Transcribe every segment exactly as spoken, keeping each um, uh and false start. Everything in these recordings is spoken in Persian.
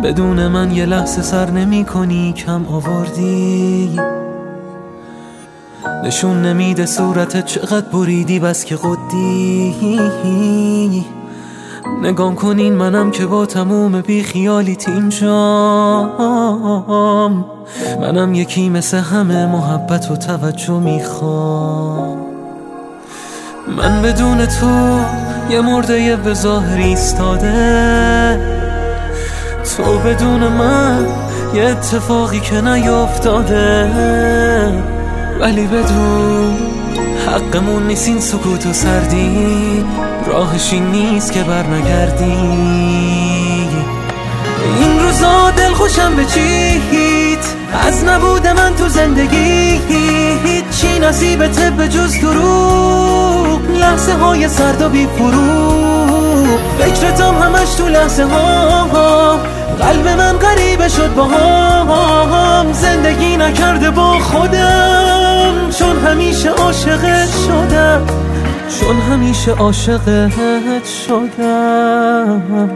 بدون من یه لحظه سر نمی کنی، کم آوردی. نشون نمیده صورتت چقدر بریدی، بس که قدی. نگام کنین منم که با تموم بی خیالیت اینجام. منم یکی مثل همه محبت و توجه میخوام. من بدون تو یه مرده به ظاهر ایستاده، تو بدون من یه اتفاقی که نیافتاده. ولی بدون حقمون نیست این سکوت و سردی، راهش این نیست که بر نگردی. این روزا دل خوشم به چیت، از نبود من تو زندگی هیچی نصیبته به جز دروغ. لحظه های سرد و بی فروغ، فکرتم همش تو لحظه ها. قلب من غریبه شد با هم، زندگی نکرده با خودم. چون همیشه عاشقت شدم، چون همیشه عاشقت شدم.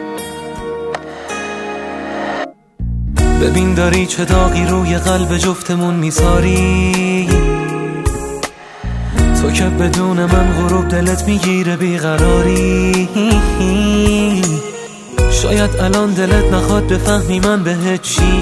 ببین داری چه داغی روی قلب جفتمون میذاری. تو که بدون من غروب دلت میگیره بیقراری. شاید الان دلت نخواد بفهمی من بهت چی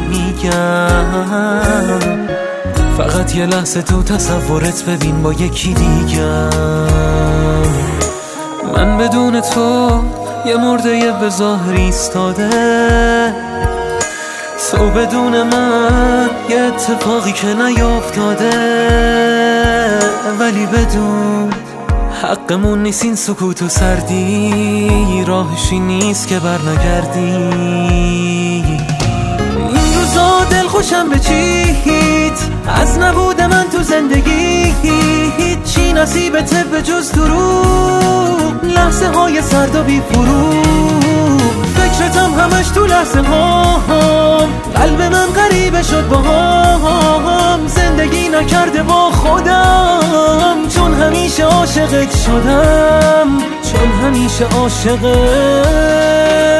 میگم. فقط یه لحظه تو تصورت ببین با یکی دیگم. من بدون تو یه مرده به ظاهر ایستاده، تو بدون من یه اتفاقی که نیافتاده. ولی بدون حقمون نیست این سکوت و سردی، راهشی نیست که بر نگردی. این روزا دل خوشم به چیت، از نبود من تو زندگی هیچی نصیبته به جز دروغ. لحظه های سرد و بی فروغ، فکرتم همش تو لحظه هم. قلب من غریبه شد با هم، زندگی نکرده با خودم. چون همیشه عاشقت شدم، چون همیشه عاشقت